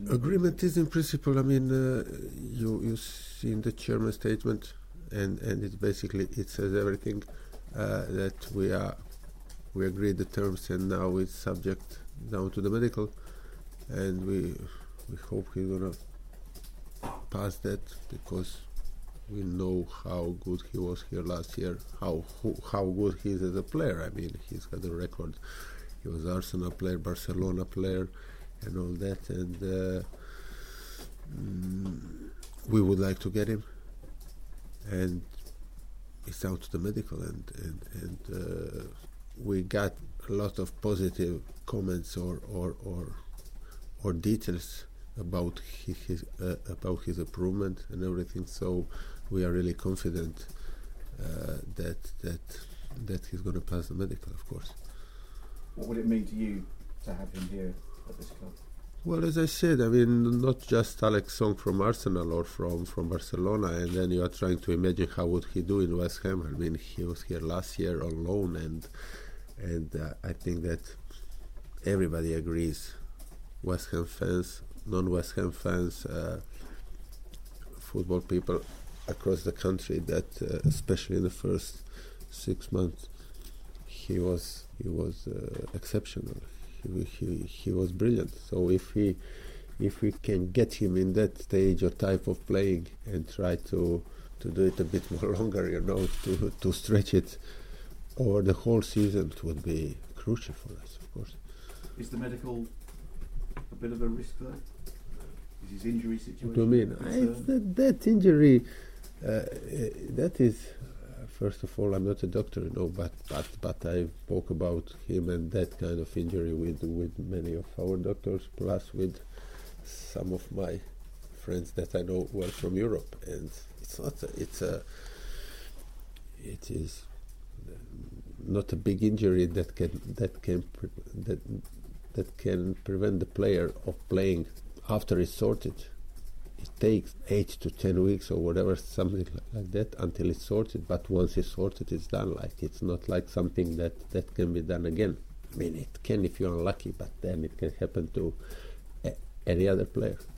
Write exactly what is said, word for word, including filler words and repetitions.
Agreement is in principle. I mean, uh, you you see in the chairman's statement, and and it's basically it says everything uh, that we are we agreed the terms, and now it's subject down to the medical, and we we hope he's gonna pass that, because we know how good he was here last year, how who, how good he is as a player. I mean, he's got a record. He was Arsenal player, Barcelona player, and all that, and uh, mm, we would like to get him, and it's down to the medical, and and, and uh, we got a lot of positive comments or or or, or details about his, his uh, about his improvement and everything. So we are really confident uh, that that that he's going to pass the medical, of course. What would it mean to you to have him here at this club? Well, as I said, I mean, not just Alex Song from Arsenal or from, from Barcelona, and then you are trying to imagine how would he do in West Ham. I mean, he was here last year on loan, and and uh, I think that everybody agrees, West Ham fans, non-West Ham fans, uh, football people across the country, that uh, especially in the first six months, he was he was uh, exceptional. He, he he was brilliant. So if he if we can get him in that stage or type of playing and try to to do it a bit more longer, you know, to to stretch it over the whole season, it would be crucial for us, of course. Is the medical a bit of a risk though? Is his injury situation? What do you mean? I, that, that injury, uh, that is. First of all, I'm not a doctor, you know, but, but but I spoke about him and that kind of injury with with many of our doctors, plus with some of my friends that I know well from Europe, and it's not a, it's a it is not a big injury that can that can pre- that that can prevent the player of playing after it's sorted. It takes eight to ten weeks or whatever, something like that, until it's sorted. But once it's sorted, it's done. Like, it's not like something that, that can be done again. I mean, it can if you're unlucky, but then it can happen to a- any other player.